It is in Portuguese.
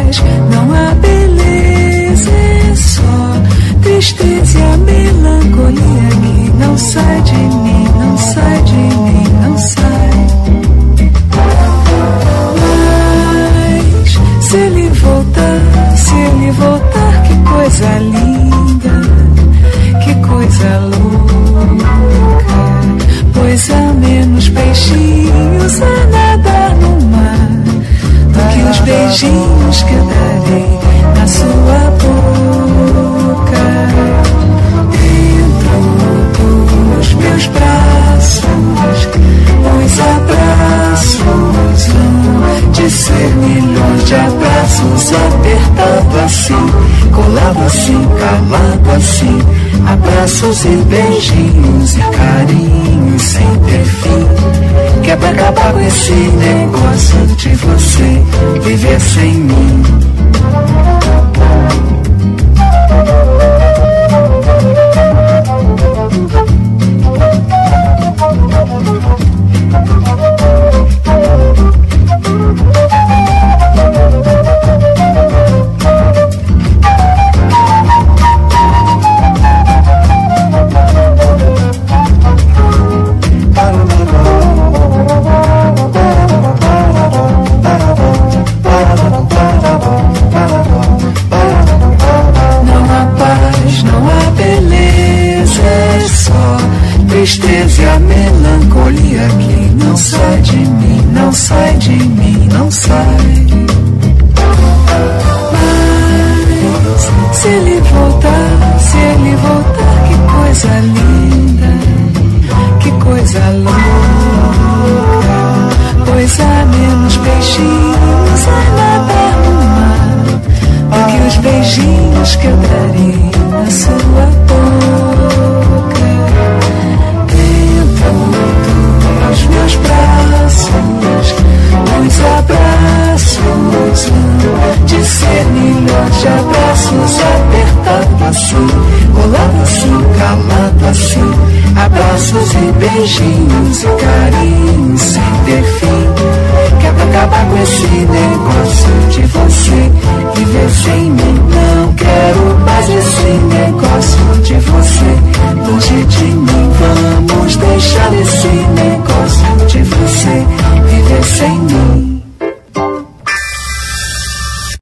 paz, não há beleza, é só tristeza e a melancolia que não sai de mim, não sai de mim, não sai. Mas se ele voltar, que coisa linda, que coisa louca, pois há menos peixinhos a nadar no mar do que os beijinhos que eu darei na sua boca. Dentro dos meus braços, os abraços vão de ser milhões de abraços, apertado assim, colado assim, calado assim, abraços e beijinhos e carinhos sem ter fim, que é pra acabar com esse negócio de você viver sem mim. Tristeza e a melancolia que não sai de mim, não sai de mim, não sai. Mas se ele voltar, que coisa linda, que coisa louca, pois há menos peixinhos a nadar no mar do que os beijinhos que eu darei na sua boca. Os meus braços, os abraços de ser milhões de abraços, apertado assim, colado assim, calado assim, abraços e beijinhos e carinhos sem ter fim, que é pra acabar com esse negócio